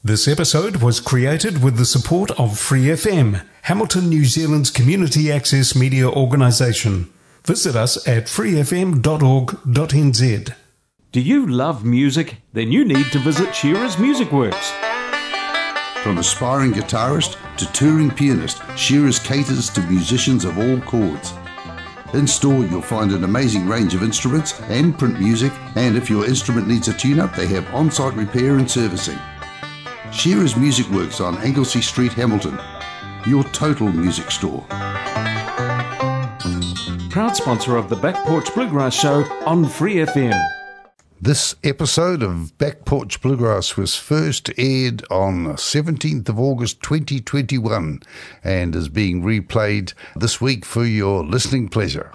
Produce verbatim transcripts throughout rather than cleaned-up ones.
This episode was created with the support of Free F M, Hamilton, New Zealand's community access media organisation. Visit us at free f m dot org dot n z. Do you love music? Then you need to visit Shearer's Music Works. From aspiring guitarist to touring pianist, Shearer's caters to musicians of all chords. In store, you'll find an amazing range of instruments and print music, and if your instrument needs a tune-up, they have on-site repair and servicing. Shearer's Music Works on Anglesey Street, Hamilton, your total music store. Proud sponsor of the Back Porch Bluegrass Show on Free F M. This episode of Back Porch Bluegrass was first aired on the seventeenth of August twenty twenty-one and is being replayed this week for your listening pleasure.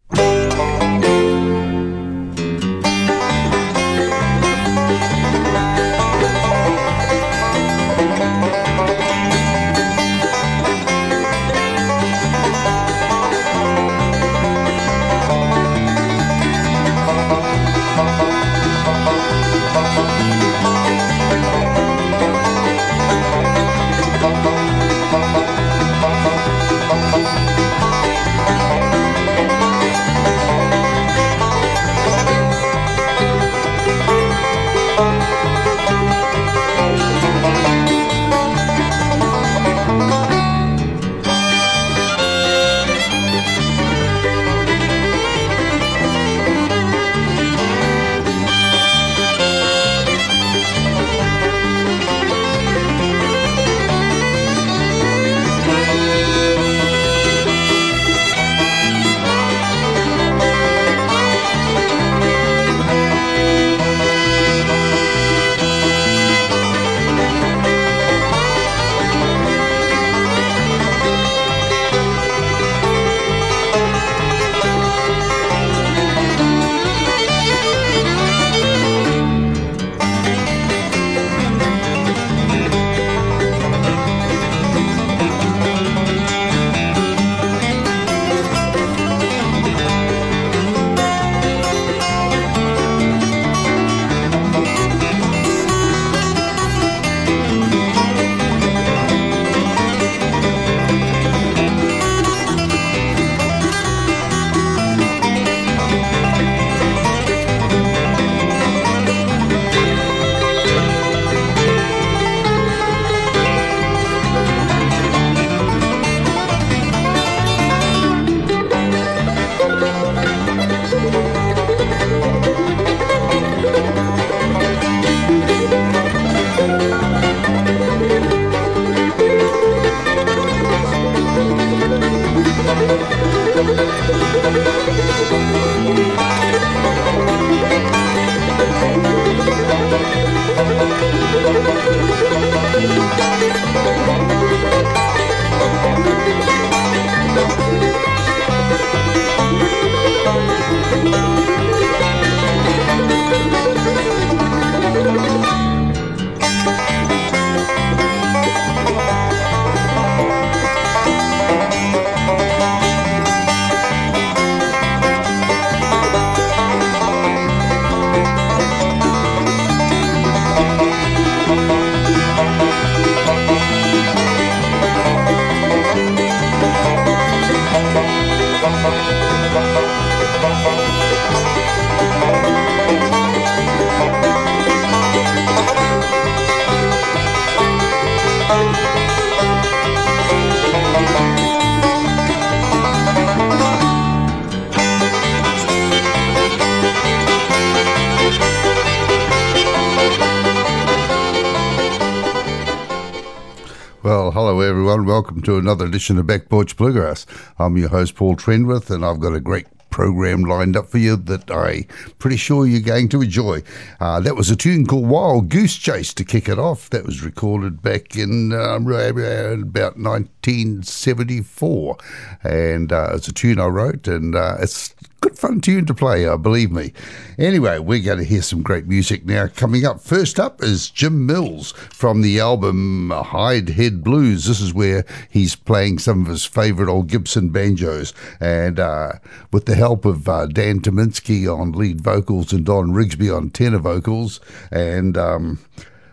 Well, hello everyone. Welcome to another edition of Back Porch Bluegrass. I'm your host, Paul Trenwith, and I've got a great program lined up for you that I'm pretty sure you're going to enjoy. Uh, that was a tune called Wild Goose Chase to kick it off. That was recorded back in um, about nineteen seventy-four, and uh, it's a tune I wrote, and uh, it's good fun tune to play, uh, believe me. Anyway, we're going to hear some great music now. Coming up, first up is Jim Mills from the album Hide Head Blues. This is where he's playing some of his favourite old Gibson banjos, and uh, with the help of uh, Dan Tominski on lead vocals and Don Rigsby on tenor vocals, and um,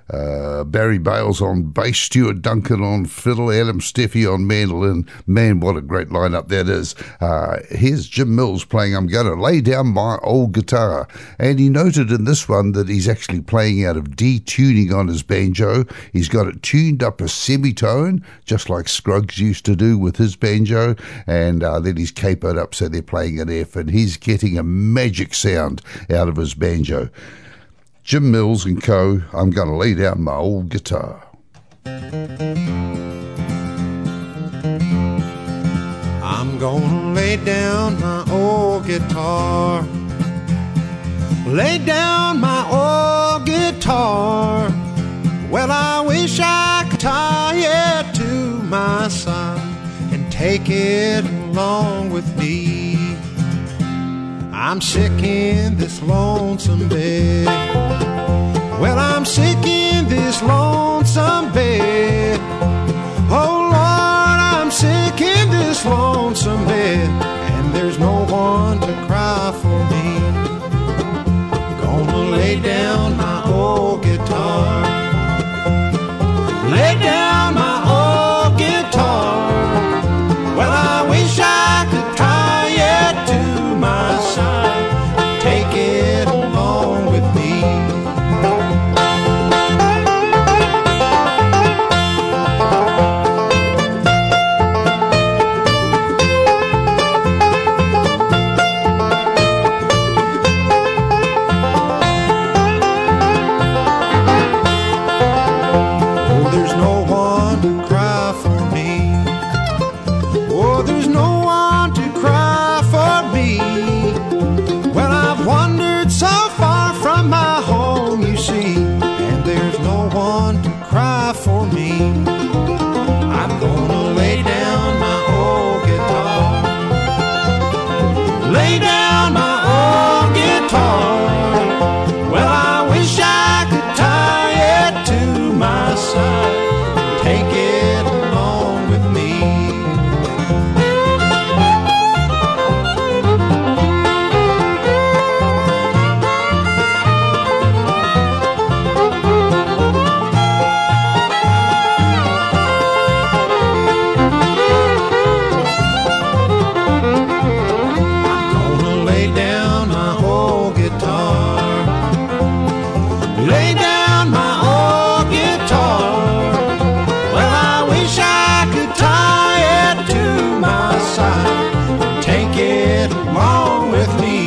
Uh, Barry Bales on bass, Stuart Duncan on fiddle, Adam Steffi on mandolin. Man, what a great lineup that is. Uh, here's Jim Mills playing I'm Gonna Lay Down My Old Guitar. And he noted in this one that he's actually playing out of D tuning on his banjo. He's got it tuned up a semitone, just like Scruggs used to do with his banjo. And uh, then he's capoed up so they're playing an F. And he's getting a magic sound out of his banjo. Jim Mills and Co. I'm Gonna Lay Down My Old Guitar. I'm gonna lay down my old guitar. Lay down my old guitar. Well, I wish I could tie it to my side and take it along with me. I'm sick in this lonesome bed. Well, I'm sick in this lonesome bed. Oh, Lord, I'm sick in this lonesome bed. And there's no one to cry for me. Gonna lay down my old guitar. Lay down my old guitar. Well, I wish I could tie it to my side, take it along with me. Oh, there's no one to cry for me. Oh, there's no one to cry for me. Well, I've wandered so far from my home, you see, and there's no one to cry for me. I'm gonna lay down my old guitar. Lay down my old guitar. Well, I wish I could tie it to my side, take it along with me. Lay down my old guitar. Well, I wish I could tie it to my side and take it along with me.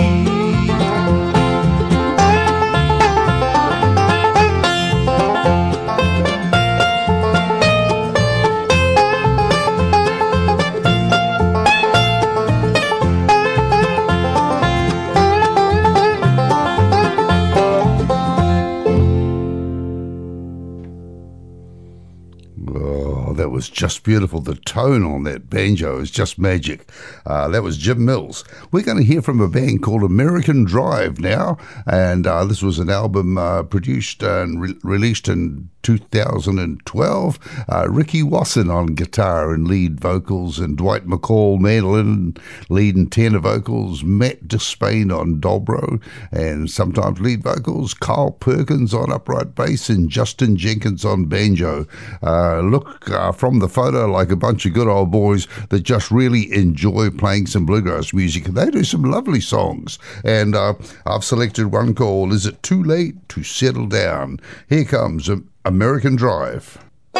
Oh, that was just beautiful. The tone on that banjo is just magic. Uh, that was Jim Mills. We're going to hear from a band called American Drive now, and uh, this was an album uh, produced and re- released in two thousand twelve. Uh, Ricky Wasson on guitar and lead vocals, and Dwight McCall mandolin, lead and tenor vocals, Matt Despain on dobro and sometimes lead vocals, Kyle Perkins on upright bass, and Justin Jenkins on banjo. Uh, look uh, from the photo like a bunch of good old boys that just really enjoy playing some bluegrass music. They do some lovely songs, and uh, I've selected one called Is It Too Late to Settle Down? Here comes um, American Drive.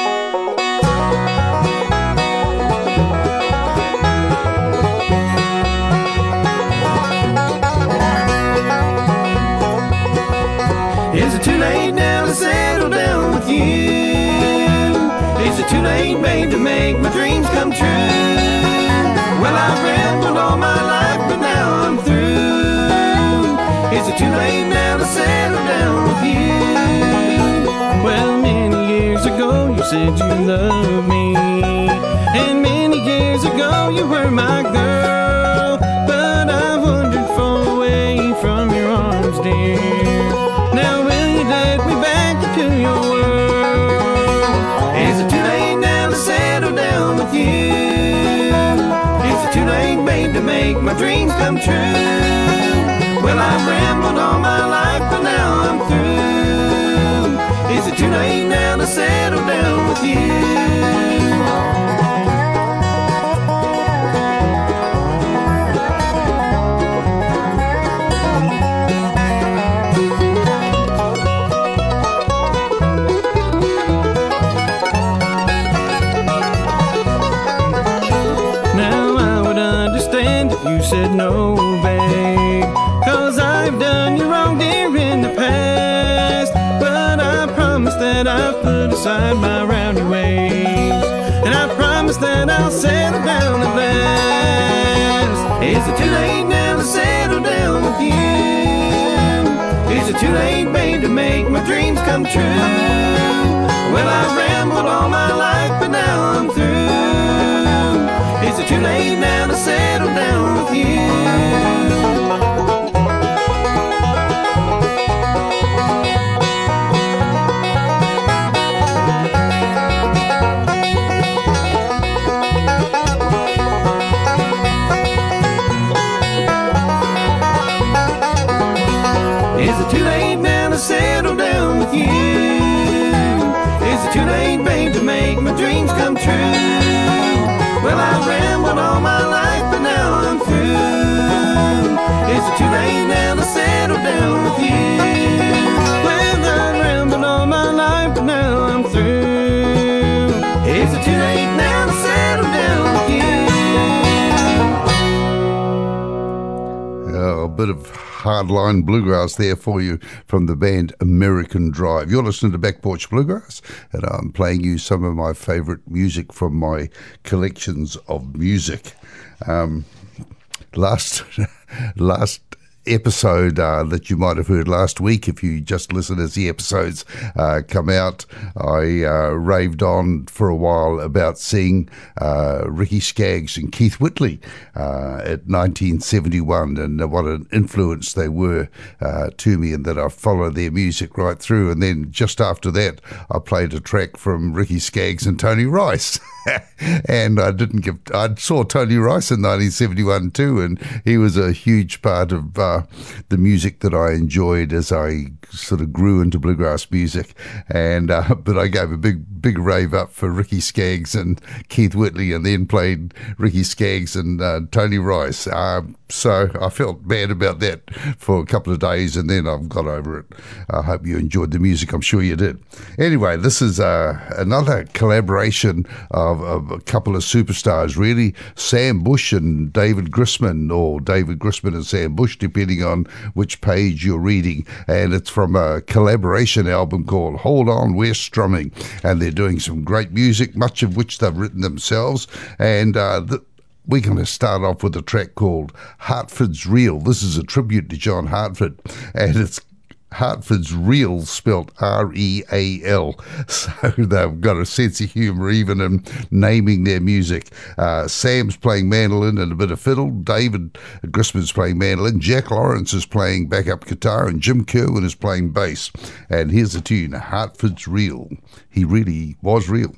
Is it too late now to settle down with you? Is it too late, babe, to make my dreams come true? Well, I've rambled all my life, but now I'm through. Is it too late now to settle down with you? Well, many years ago you said you loved me, and many years ago you were my girl, but I've wandered far away from your arms, dear. Now will you let me back into your world? Is it too late now to settle down with you? Is it too late, babe, to make my dreams come true? Well, I've rambled all my life, but now I'm through. Is it too late that I've put aside my roundy ways, and I promise that I'll settle down at last. Is it too late now to settle down with you? Is it too late, babe, to make my dreams come true? Well, I've rambled all my life, but now I'm through. Is it too late now to settle down with you? Settle down with you. Is it too late, babe, to make my dreams come true? Well, I've rambled all my life, but now I'm through. Is it too late now to settle down with you? Well, I've rambled all my life, but now I'm through. Is it too late now to settle down with you? Oh, a bit of hardline bluegrass there for you from the band American Drive. You're listening to Back Porch Bluegrass, and I'm playing you some of my favourite music from my collections of music. Um, last last episode uh, that you might have heard last week, if you just listen as the episodes uh, come out, I uh, raved on for a while about seeing uh, Ricky Skaggs and Keith Whitley uh, at nineteen seventy-one, and what an influence they were uh, to me, and that I followed their music right through. And then just after that, I played a track from Ricky Skaggs and Tony Rice. And I didn't give. I saw Tony Rice in nineteen seventy-one too, and he was a huge part of uh, the music that I enjoyed as I sort of grew into bluegrass music. And uh, but I gave a big, big rave up for Ricky Skaggs and Keith Whitley, and then played Ricky Skaggs and uh, Tony Rice. Uh, so I felt bad about that for a couple of days, and then I've got over it. I hope you enjoyed the music. I'm sure you did. Anyway, this is uh, another collaboration of, of a couple of superstars, really. Sam Bush and David Grisman, or David Grisman and Sam Bush, depending on which page you're reading. And it's from a collaboration album called Hold On, We're Strumming. And they're doing some great music, much of which they've written themselves. And uh, the we're going to start off with a track called Hartford's Real. This is a tribute to John Hartford, and it's Hartford's Real, spelled R E A L. So they've got a sense of humour even in naming their music. Uh, Sam's playing mandolin and a bit of fiddle. David Grisman's playing mandolin. Jack Lawrence is playing backup guitar, and Jim Kerwin is playing bass. And here's the tune, Hartford's Real. He really was real.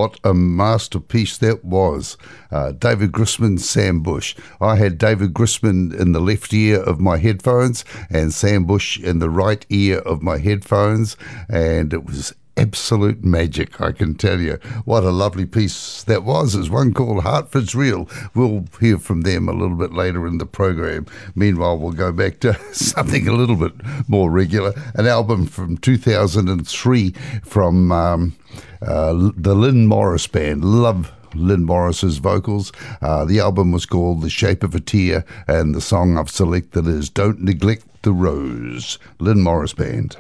what a masterpiece that was. Uh, David Grisman, Sam Bush. I had David Grisman in the left ear of my headphones and Sam Bush in the right ear of my headphones, and it was absolute magic, I can tell you. What a lovely piece that was. There's one called Hartford's Real. We'll hear from them a little bit later in the program. Meanwhile, we'll go back to something a little bit more regular. An album from two thousand three from um, uh, the Lynn Morris Band. Love Lynn Morris's vocals. Uh, the album was called The Shape of a Tear, and the song I've selected is Don't Neglect the Rose. Lynn Morris Band.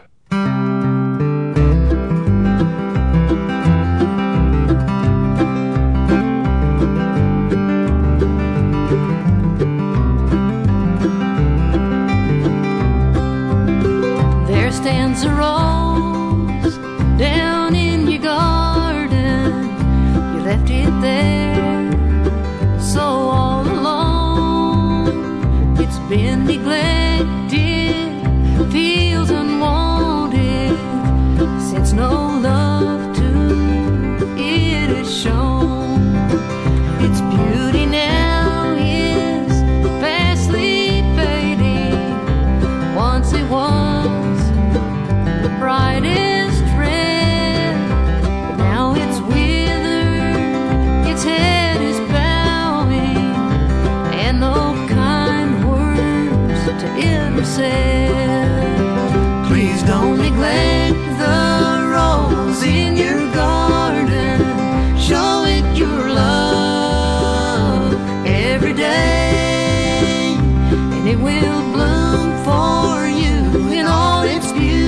Stands a rose down in your garden. You left it there so all alone. It's been neglected, feels unwanted, since no love to it is shown. Its beauty now is fastly fading. Once it was brightest red, but now it's withered, its head is bowing, and no kind words to ever said. Please don't neglect the rose in your garden, show it your love every day, and it will bloom for you in all its beauty.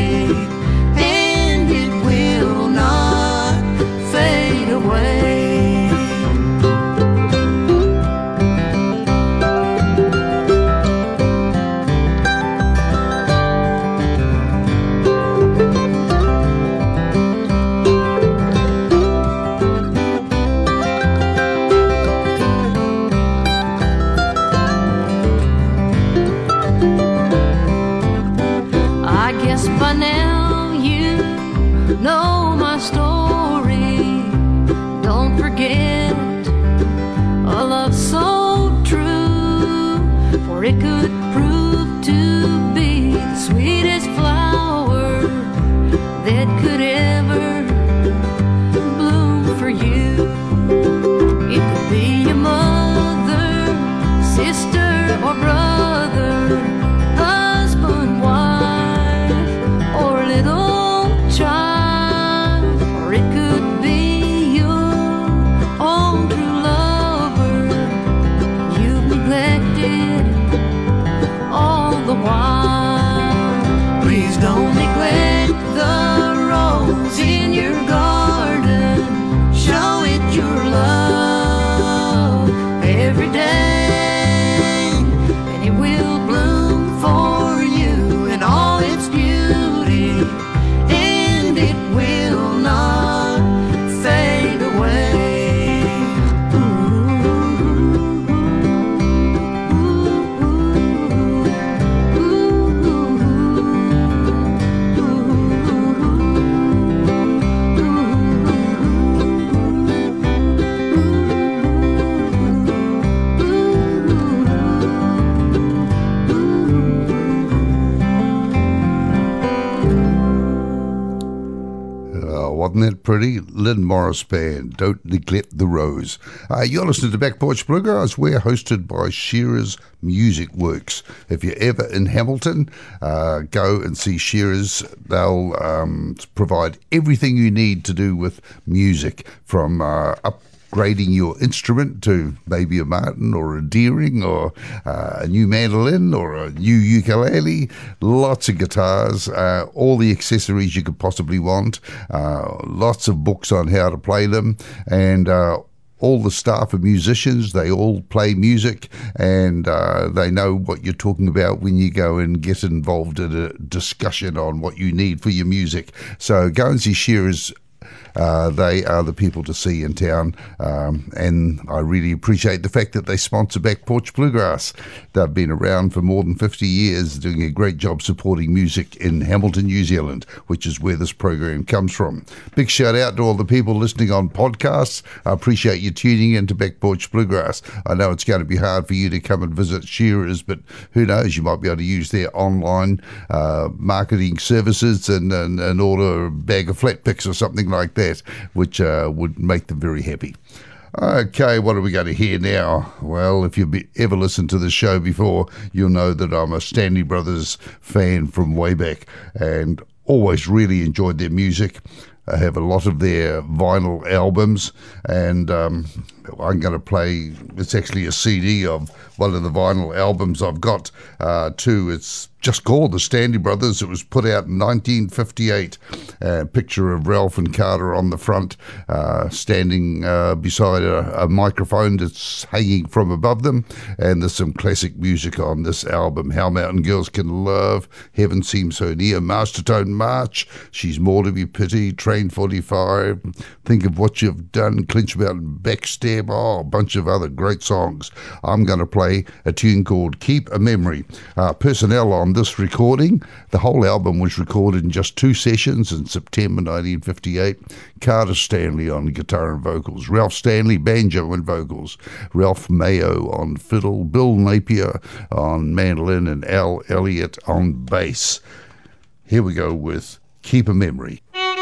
By now you know my story. Don't forget a love so true, for it could prove to be the sweetest flower that could ever bloom for you. It could be your mother, sister, or brother, husband, wife, or little child, or it could be your own true lover you've neglected all the while. Please don't neglect the rose in your garden, show it your love every day, and it will bloom for you in all its beauty, and it will not fade away. Ooh, ooh, ooh, Uh, wasn't that pretty? Lynn Morris Band, Don't Neglect the Rose. Uh, you're listening to Back Porch Bluegrass. We're hosted by Shearer's Music Works. If you're ever in Hamilton, uh, go and see Shearer's. They'll um, provide everything you need to do with music, from uh, up grading your instrument to maybe a Martin or a Deering or uh, a new mandolin or a new ukulele, lots of guitars, uh, all the accessories you could possibly want, uh, lots of books on how to play them, and uh, all the staff are musicians. They all play music, and uh, they know what you're talking about when you go and get involved in a discussion on what you need for your music. So go and see Shearer's uh, they are the people to see in town, um, and I really appreciate the fact that they sponsor Back Porch Bluegrass. They've been around for more than fifty years, doing a great job supporting music in Hamilton, New Zealand, which is where this program comes from. Big shout out to all the people listening on podcasts. I appreciate you tuning in to Back Porch Bluegrass. I know it's going to be hard for you to come and visit Shearers, but who knows, you might be able to use their online uh, marketing services and, and, and order a bag of flat picks or something like that, which uh, would make them very happy. Okay, what are we going to hear now? Well, if you've ever listened to the show before, you'll know that I'm a Stanley Brothers fan from way back and always really enjoyed their music. I have a lot of their vinyl albums, and um, I'm going to play, it's actually a C D of one of the vinyl albums I've got uh, too. It's just called The Stanley Brothers. It was put out in nineteen fifty-eight. A picture of Ralph and Carter on the front, uh, standing uh, beside a, a microphone that's hanging from above them. And there's some classic music on this album. How Mountain Girls Can Love, Heaven Seems So Near, Mastertone March, She's More to Be Pitied, Train forty-five, Think of What You've Done, Clinch Mountain, Backstab, oh, a bunch of other great songs. I'm going to play a tune called Keep a Memory. Uh, personnel on this recording, the whole album was recorded in just two sessions in September nineteen fifty-eight. Carter Stanley on guitar and vocals, Ralph Stanley banjo and vocals, Ralph Mayo on fiddle, Bill Napier on mandolin, and Al Elliott on bass. Here we go with Keep a Memory.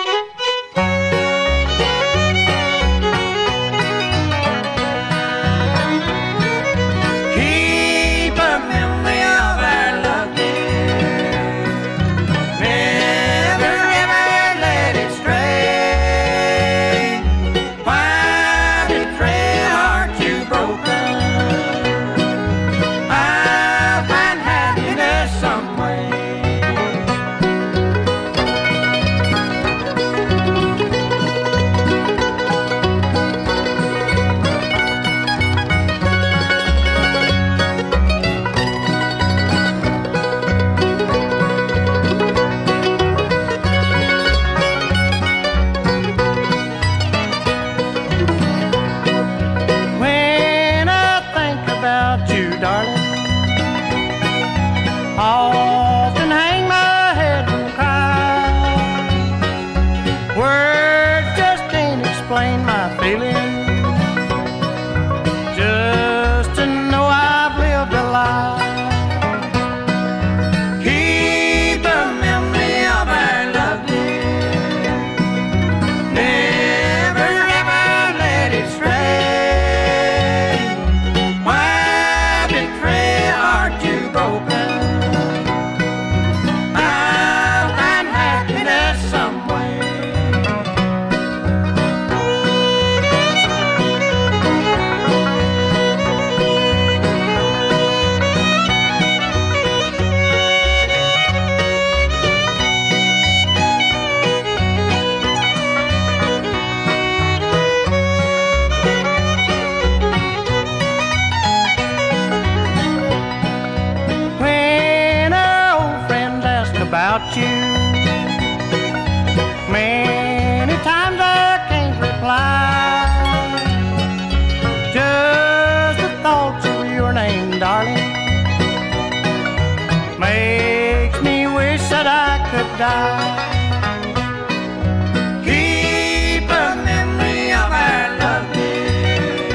Keep a memory of our love, dear.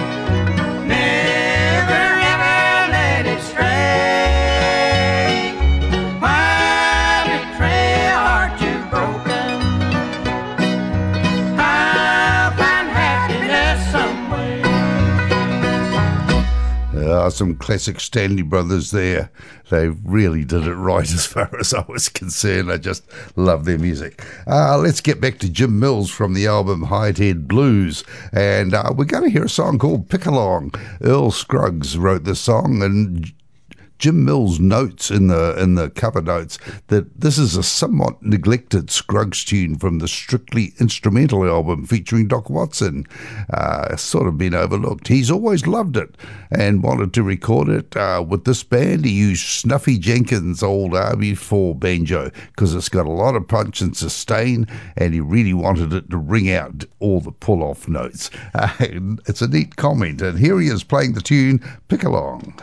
Never ever let it stray. Why betray a heart you've broken? I'll find happiness somewhere. There are some classic Stanley Brothers there. They really did it right as far as I was concerned. I just love their music. Uh, let's get back to Jim Mills from the album Hide Head Blues. And uh, we're going to hear a song called Pick Along. Earl Scruggs wrote this song, and Jim Mills notes in the in the cover notes that this is a somewhat neglected Scruggs tune from the Strictly Instrumental album featuring Doc Watson. Uh, sort of been overlooked. He's always loved it and wanted to record it uh, with this band. He used Snuffy Jenkins' old R B four banjo because it's got a lot of punch and sustain, and he really wanted it to ring out all the pull-off notes. Uh, it's a neat comment, and here he is playing the tune Pick Along.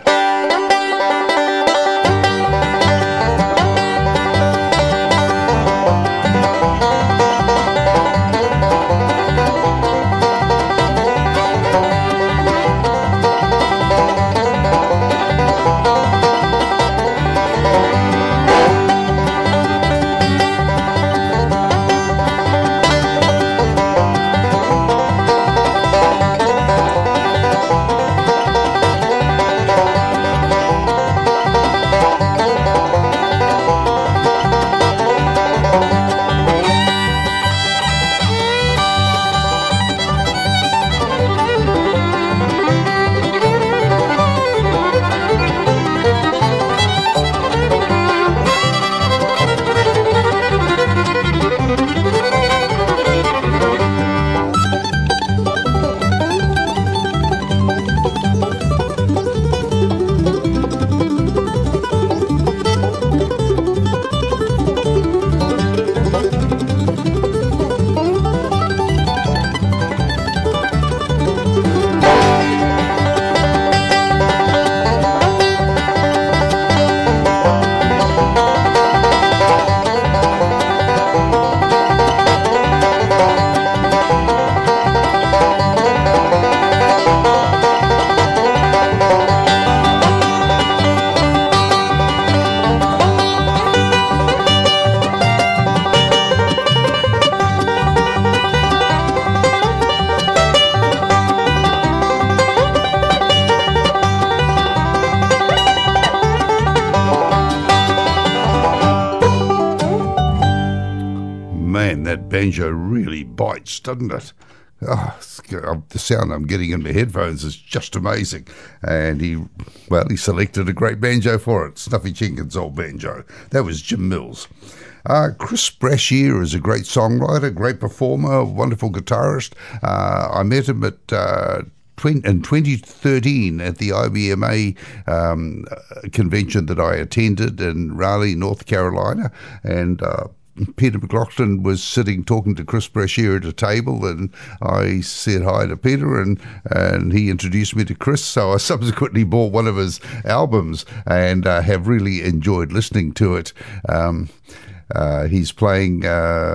Banjo really bites, doesn't it? Oh, the sound I'm getting in my headphones is just amazing. And he, well, he selected a great banjo for it, Snuffy Jenkins' old banjo. That was Jim Mills. Uh, Chris Brashear is a great songwriter, great performer, wonderful guitarist. Uh, I met him at uh, in twenty thirteen at the I B M A um, convention that I attended in Raleigh, North Carolina, and uh, Peter McLaughlin was sitting talking to Chris Brashear at a table, and I said hi to Peter, and, and he introduced me to Chris. So I subsequently bought one of his albums and uh, have really enjoyed listening to it. Um, Uh, he's playing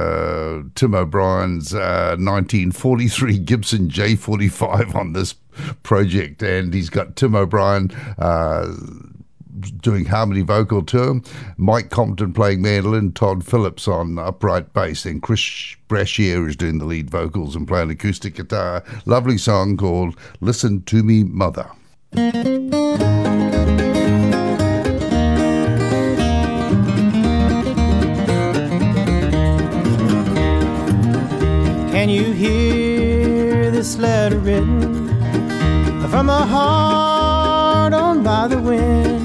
uh, Tim O'Brien's uh, nineteen forty-three Gibson J forty-five on this project, and he's got Tim O'Brien uh, doing harmony vocal to him, Mike Compton playing mandolin, Todd Phillips on upright bass, and Chris Brashear is doing the lead vocals and playing acoustic guitar. Lovely song called Listen to Me, Mother. Can you hear this letter written from a heart owned by the wind?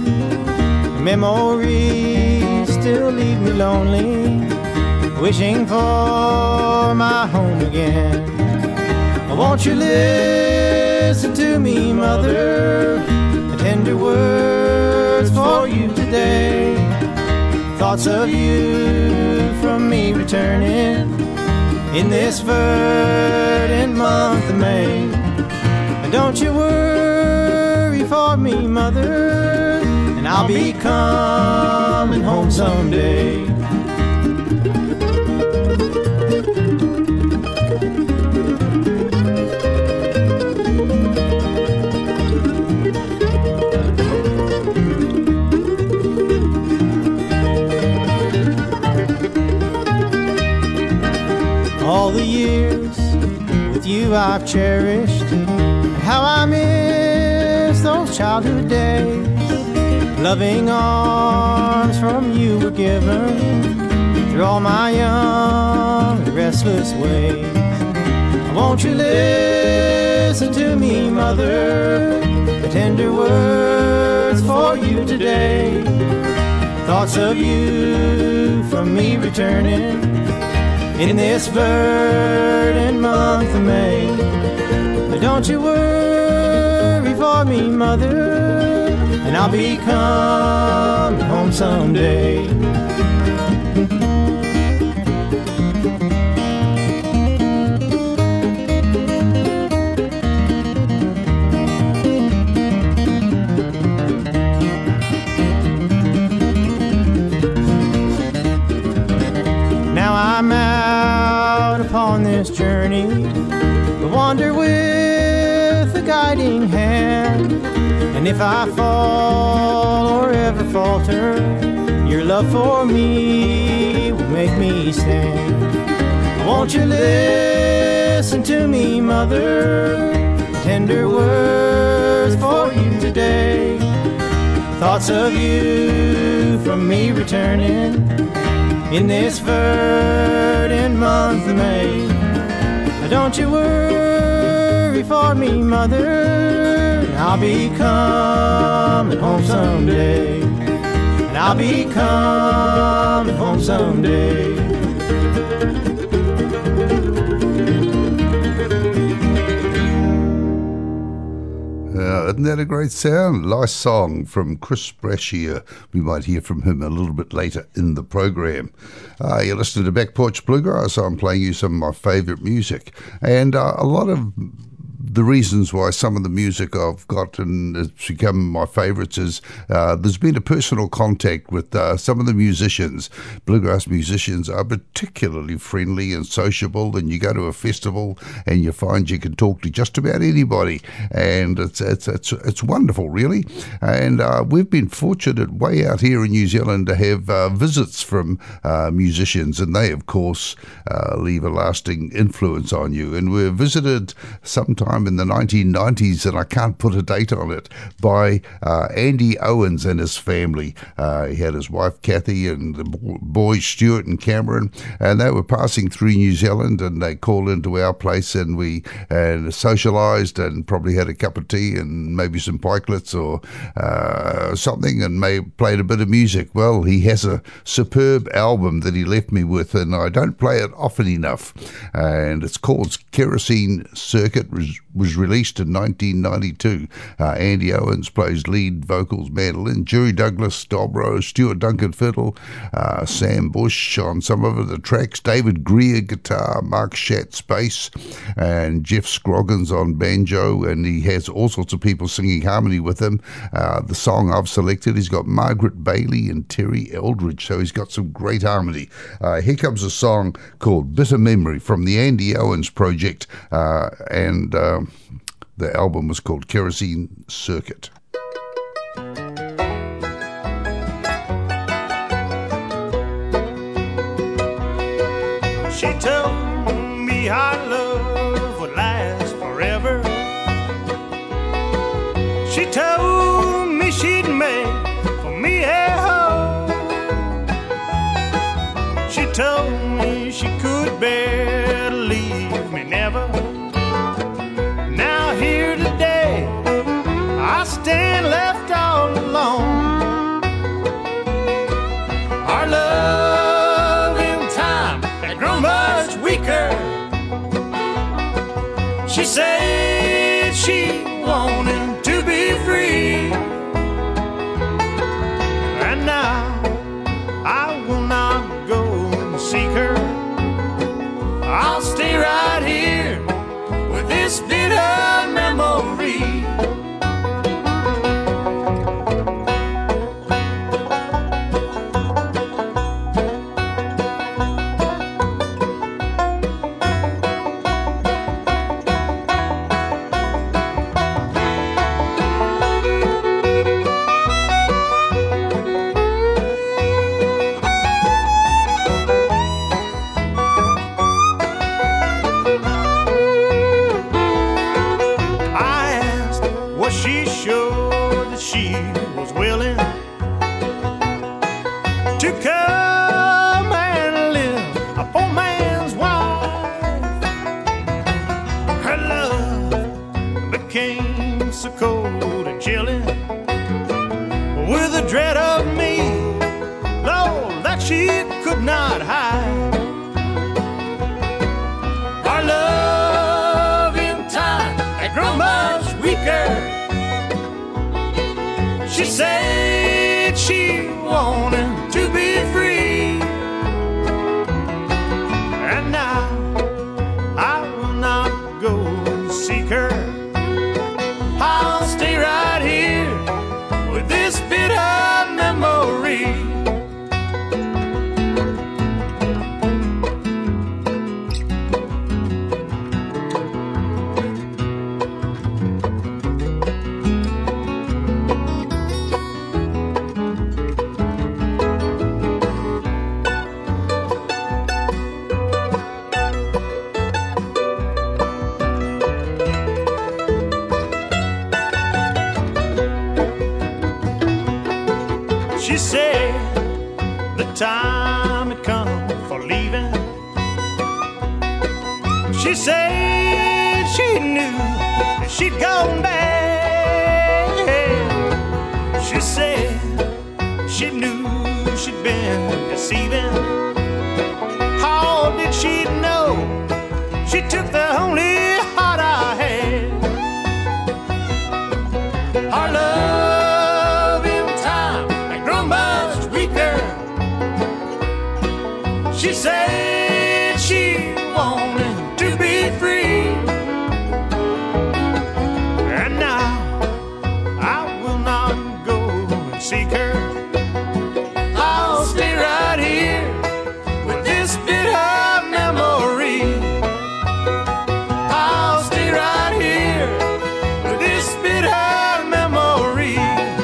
Memories still leave me lonely, wishing for my home again. Won't you listen to me, mother? The tender words for you today. Thoughts of you from me returning in this verdant month of May. And don't you worry for me, mother, and I'll be coming home someday. All the years with you I've cherished, and how I miss those childhood days. Loving arms from you were given through all my young and restless ways. Won't you listen to me, mother? The tender words worth for you today. Thoughts of you from me returning in this verdant month of May. But don't you worry for me, mother, and I'll be coming home someday. Now I'm out upon this journey to wander with a guiding hand. And if I fall or ever falter, your love for me will make me stand. Won't you listen to me, mother? Tender words for you today. Thoughts of you from me returning in this verdant month of May. Don't you worry for me, mother, I'll be coming home someday. And I'll be coming home someday. Uh, isn't that a great sound? Nice song from Chris Brashear. We might hear from him a little bit later in the program. Uh, you're listening to Back Porch Bluegrass. I'm playing you some of my favourite music. And uh, a lot of the reasons why some of the music I've got and it's become my favourites is uh, there's been a personal contact with uh, some of the musicians. Bluegrass musicians are particularly friendly and sociable, and you go to a festival and you find you can talk to just about anybody, and it's it's it's, it's wonderful, really. And uh, we've been fortunate way out here in New Zealand to have uh, visits from uh, musicians, and they, of course, uh, leave a lasting influence on you. And we're visited sometime in the nineteen nineties, and I can't put a date on it, by uh, Andy Owens and his family. Uh, he had his wife Kathy and the boys Stuart and Cameron, and they were passing through New Zealand, and they called into our place, and we and socialised and probably had a cup of tea and maybe some pikelets or uh, something, and may played a bit of music. Well, he has a superb album that he left me with, and I don't play it often enough, and it's called Kerosene Circuit. Was released in nineteen ninety-two. Uh, Andy Owens plays lead vocals, mandolin, Jerry Douglas, dobro, Stuart Duncan fiddle, uh, Sam Bush on some of the tracks, David Greer guitar, Mark Schatz bass, and Jeff Scroggins on banjo, and he has all sorts of people singing harmony with him. Uh, the song I've selected, he's got Margaret Bailey and Terry Eldridge, so he's got some great harmony. Uh, here comes a song called Bitter Memory from the Andy Owens Project, uh, and uh, the album was called Kerosene Circuit. She told me our love would last forever. She told me she'd make for me a home. She told me she could bear to leave me never. Now here today, I stand left all alone. Our love in time had grown much weaker. She said she wanted to be free, and now I will not go and seek her. I'll stay right here with this bitter memory. with a dread of me, Lord, that she could not hide. Our love in time had grown much weaker. She said she wanted to be free, and now I will not go and seek her. I'll stay right here with this bitter memory. She said the time had come for leaving. She said she knew that she'd gone bad. She said she knew she'd been deceiving. How did she know? She took the only heart I had. Our love in time had grown much weaker. She said she wanted to be free, and now I will not go and seek her. I'll stay right here with this bitter memory. I'll stay right here with this bitter memory.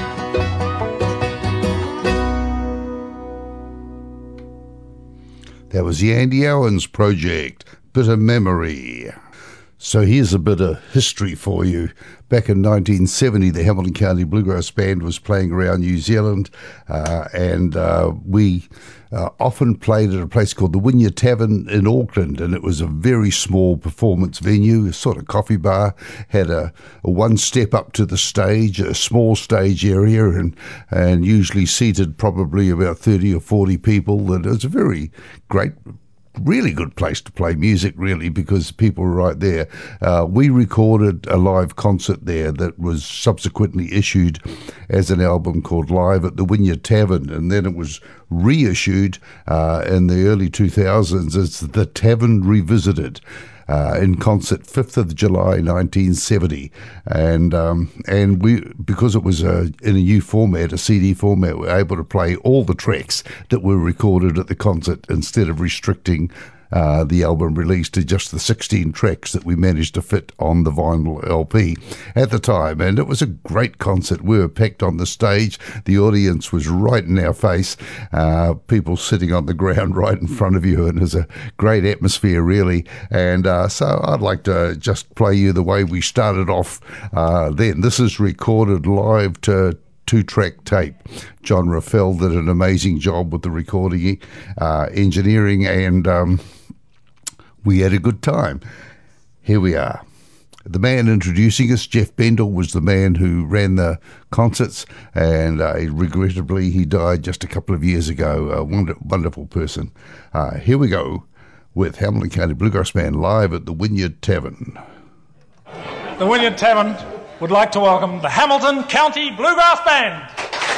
That was the Andy Owens Project, Bitter Memory. So here's a bit of history for you. Back in nineteen seventy, the Hamilton County Bluegrass Band was playing around New Zealand, uh, and uh, we uh, often played at a place called the Wynyard Tavern in Auckland, and it was a very small performance venue, a sort of coffee bar, had a, a one step up to the stage, a small stage area, and, and usually seated probably about thirty or forty people. And it was a very great, really good place to play music, really, because people were right there. Uh, we recorded a live concert there that was subsequently issued as an album called Live at the Wynyard Tavern, and then it was reissued uh, in the early two thousands as The Tavern Revisited. Uh, in concert, fifth of July nineteen seventy, and um, and we, because it was a, in a new format, a C D format, we were able to play all the tracks that were recorded at the concert instead of restricting uh, the album release to just the sixteen tracks that we managed to fit on the vinyl L P at the time. And it was a great concert. We were packed on the stage. The audience was right in our face, uh, people sitting on the ground right in front of you, and it was a great atmosphere, really. And uh, so I'd like to just play you the way we started off uh, then. This is recorded live to two-track tape. John Raffel did an amazing job with the recording, uh, engineering, and um, we had a good time. Here we are. The man introducing us, Jeff Bendel, was the man who ran the concerts, and uh, regrettably he died just a couple of years ago. A wonder, wonderful person. Uh, here we go with Hamilton County Bluegrass Band live at the Wynyard Tavern. The Wynyard Tavern would like to welcome the Hamilton County Bluegrass Band.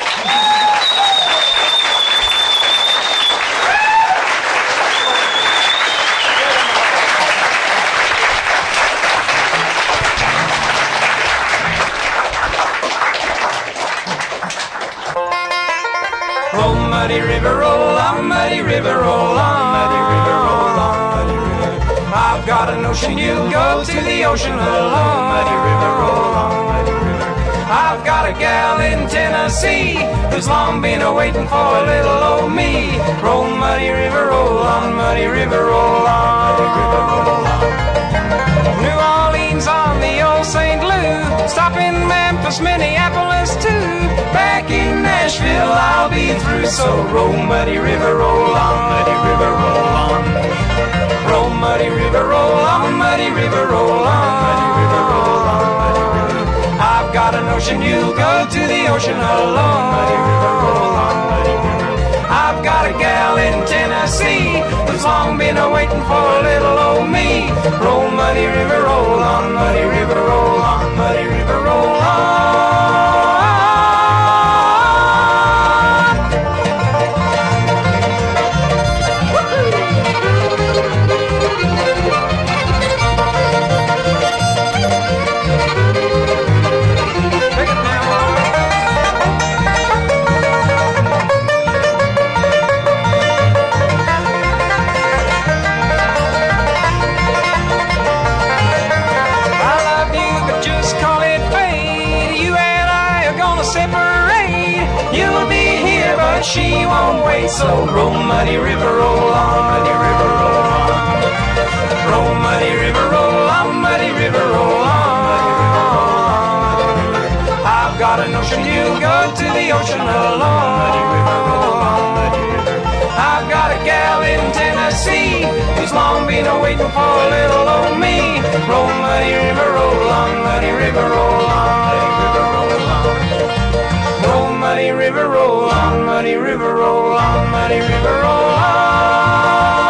Roll, muddy river, roll on, muddy river, roll on, muddy river, roll on, muddy river. I've got a notion you'll go to the ocean alone, muddy river, roll on, muddy river. I've got a gal in Tennessee who's long been a-waiting for a little old me. Roll, muddy river, roll on, muddy river, roll on, muddy river, roll on. New Orleans on the old Saint Lou, stop in Memphis, Minneapolis too. Back in Nashville I'll be through, so roll, muddy river, roll on, muddy river, roll on. Roll, muddy river, roll on, muddy river, roll on, muddy river, roll on, muddy river. I've got a notion notion you'll go to the ocean alone. Muddy River, roll on, Muddy River. I've got a gal in Tennessee who's long been a-waiting for little old me. Roll, Muddy River, roll on, Muddy River, roll on, Muddy River, roll on. She won't wait, so roll, Muddy River, roll on, Muddy River, roll on. Roll, Muddy River, roll on, Muddy River, roll on. I've got a notion you'll go to the ocean alone. Muddy River, roll on, Muddy River. I've got a gal in Tennessee who's long been a-waiting for little old me. Roll, Muddy River, roll on, Muddy River, roll on, Muddy River, roll on. Roll, Muddy River, roll on, Muddy River, roll on, Muddy River, roll on.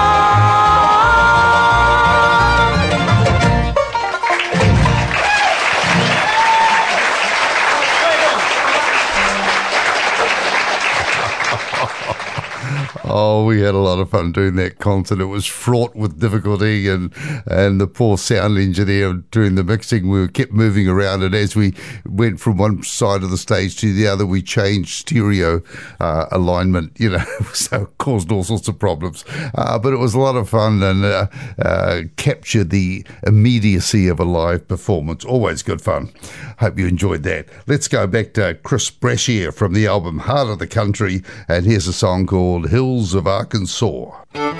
Oh, we had a lot of fun doing that concert. It was fraught with difficulty, and and the poor sound engineer doing the mixing, we kept moving around, and as we went from one side of the stage to the other, we changed stereo uh, alignment, you know, so it caused all sorts of problems. Uh, but it was a lot of fun, and uh, uh, captured the immediacy of a live performance. Always good fun. Hope you enjoyed that. Let's go back to Chris Brashear from the album Heart of the Country, and here's a song called Hills of Arkansas.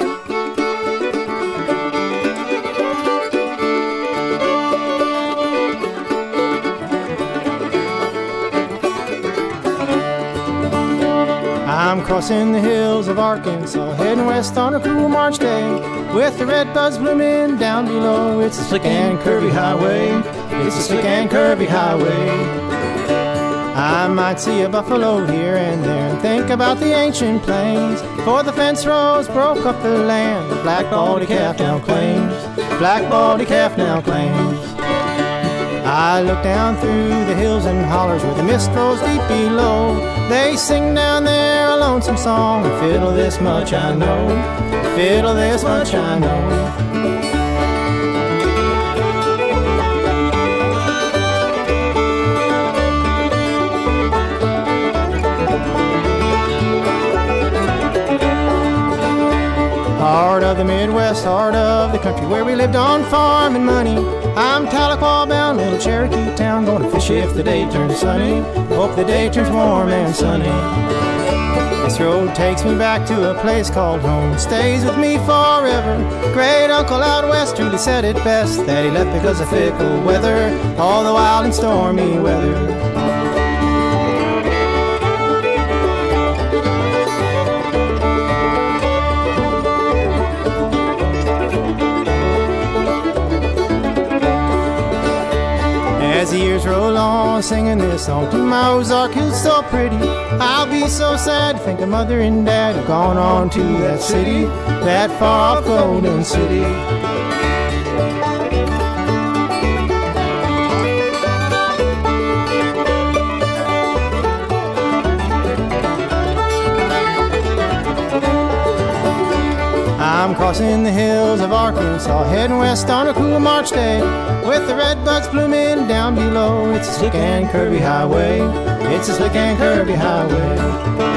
I'm crossing the hills of Arkansas, heading west on a cool March day, with the red buds blooming down below. It's a slick and curvy highway. It's a slick and curvy highway. I might see a buffalo here and there and think about the ancient plains, for the fence rows broke up the land. The black baldy calf now claims, black baldy calf now claims. I look down through the hills and hollers where the mist flows deep below. They sing down there a lonesome song, fiddle this much I know, fiddle this much I know. Heart of the Midwest, heart of the country, where we lived on farm and money. I'm Tahlequah bound, little Cherokee town, going to fish if the day turns sunny. Hope the day turns warm and sunny. This road takes me back to a place called home, stays with me forever. Great uncle out west truly said it best, that he left because of fickle weather, all the wild and stormy weather. As the years roll on, singing this song to my Ozark Hills so pretty, I'll be so sad to think of mother and dad have gone on to that city, that far off Golden City. I'm crossing the hills of Arkansas, heading west on a cool March day, with the red buds blooming down below. It's a slick and curvy highway. It's a slick and curvy highway.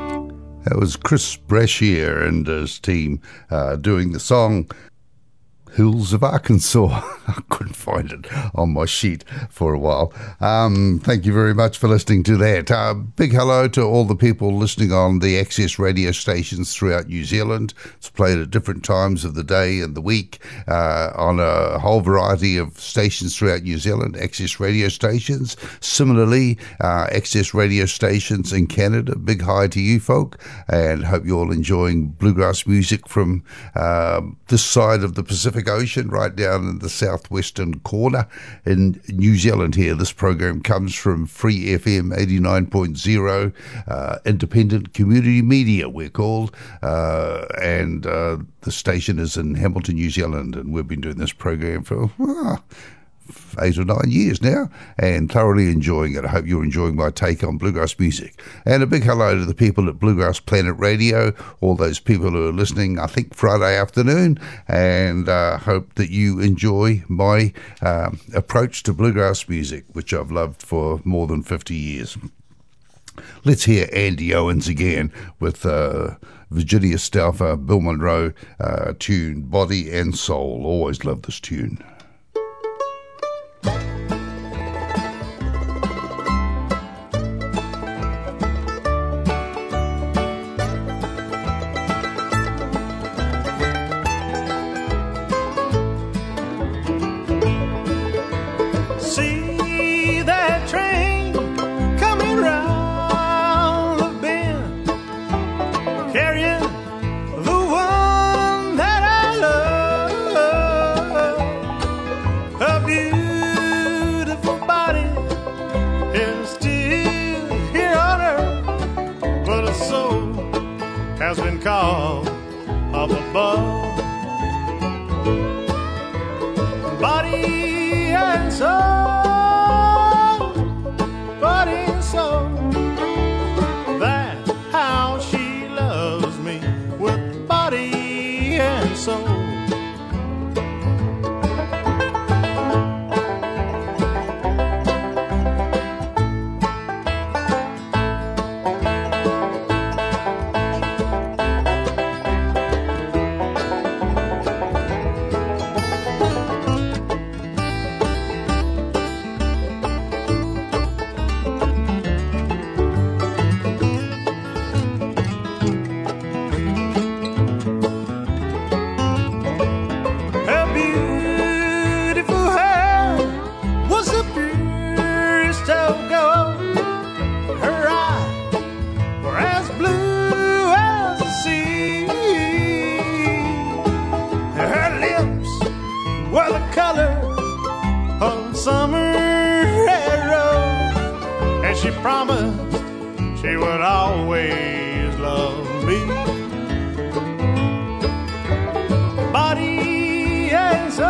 That was Chris Brashear and his team uh, doing the song Hills of Arkansas. I couldn't find it on my sheet for a while. Um, thank you very much for listening to that. Uh, big hello to all the people listening on the Access radio stations throughout New Zealand. It's played at different times of the day and the week uh, on a whole variety of stations throughout New Zealand, Access radio stations. Similarly, uh, Access radio stations in Canada. Big hi to you folk, and hope you're all enjoying bluegrass music from uh, this side of the Pacific Ocean, right down in the southwestern corner in New Zealand here. This program comes from Free F M eighty-nine point oh, uh, independent community media, we're called, uh, and uh, the station is in Hamilton, New Zealand, and we've been doing this program for uh, eight or nine years now, and thoroughly enjoying it. I hope you're enjoying my take on bluegrass music. And a big hello to the people at Bluegrass Planet Radio, all those people who are listening, I think, Friday afternoon, and uh, hope that you enjoy my um, approach to bluegrass music, which I've loved for more than fifty years. Let's hear Andy Owens again with uh, Virginia Stauffer, Bill Monroe uh, tune, Body and Soul. Always love this tune. Call up above, body and soul, body and soul. That's how she loves me, with body and soul. She promised she would always love me. Body and soul,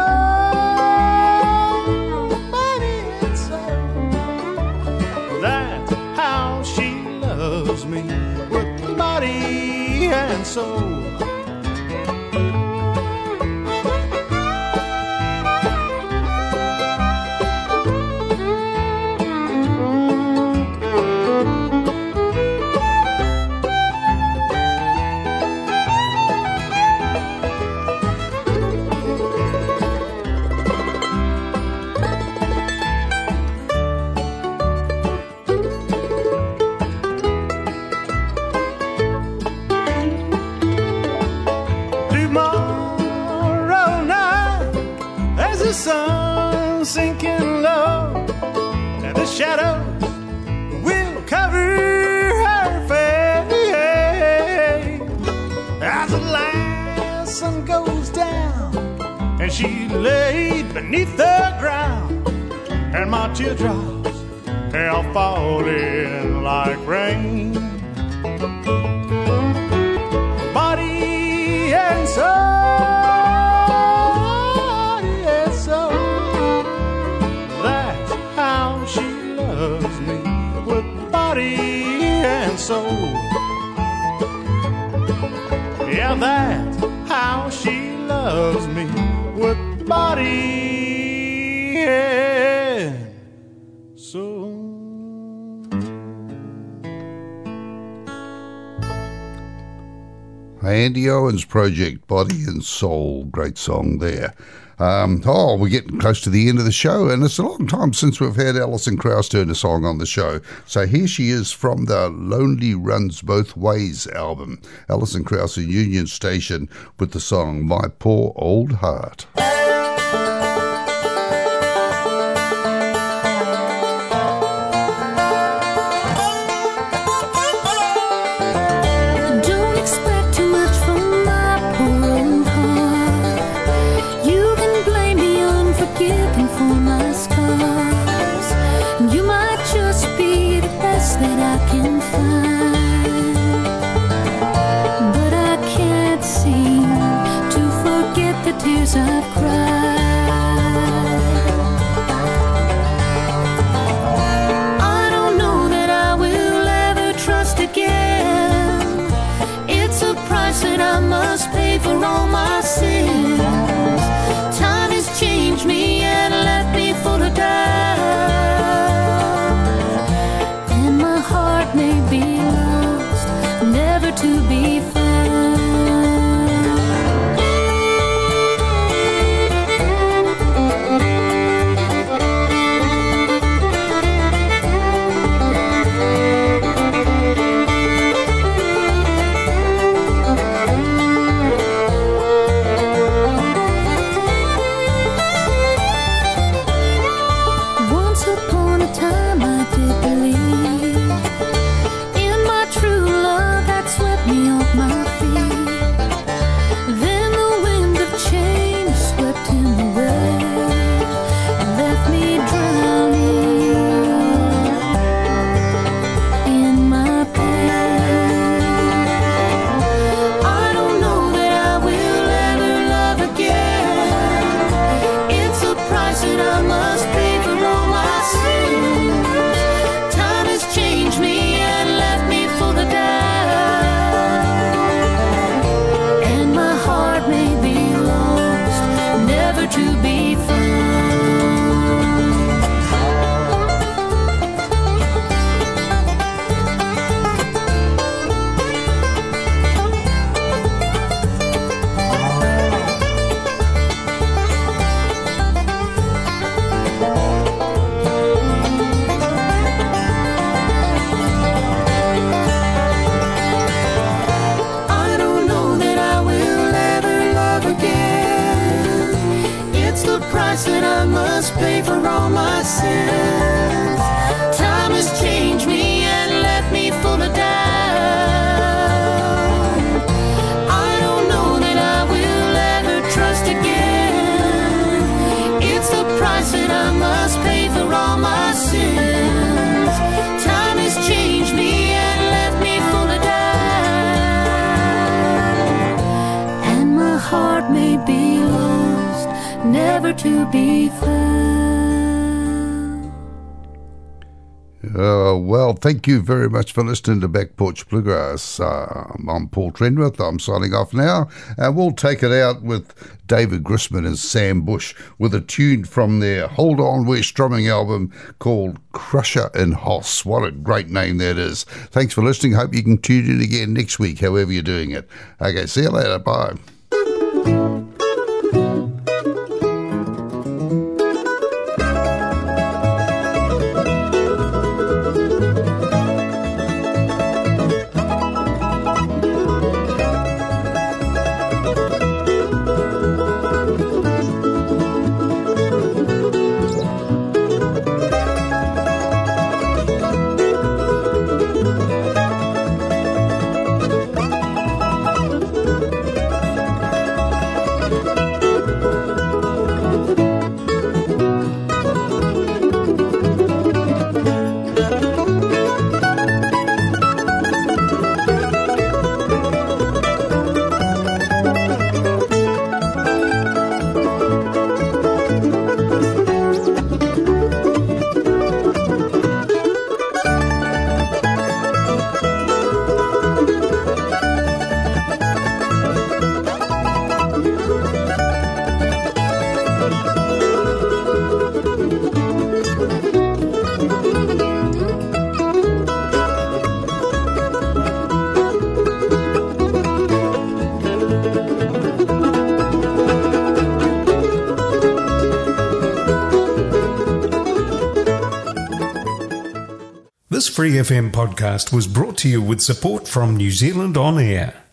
body and soul. That's how she loves me, with body and soul. Shadows will cover her face as the last sun goes down and she laid beneath the ground, and my teardrops are falling like rain. Body and soul, and soul. That's how she loves me, with body and soul. Yeah, that's how she loves me, with body and soul. Andy Owens Project, Body and Soul. Great song there. Um, oh, we're getting close to the end of the show, and it's a long time since we've had Alison Krauss turn a song on the show. So here she is from the Lonely Runs Both Ways album. Alison Krauss in Union Station with the song My Poor Old Heart. Tears I've cried. I don't know that I will ever trust again. It's a price that I must pay for all my sins. Time has changed me and left me full of doubt, and my heart may be lost, never to be found. To be found. Uh, well, thank you very much for listening to Back Porch Bluegrass. Uh, I'm Paul Trenwith. I'm signing off now, and we'll take it out with David Grisman and Sam Bush with a tune from their Hold On We're Strumming album called Crusher and Hoss. What a great name that is. Thanks for listening. Hope you can tune in again next week, however you're doing it. Okay, see you later. Bye. This Free F M podcast was brought to you with support from New Zealand On Air.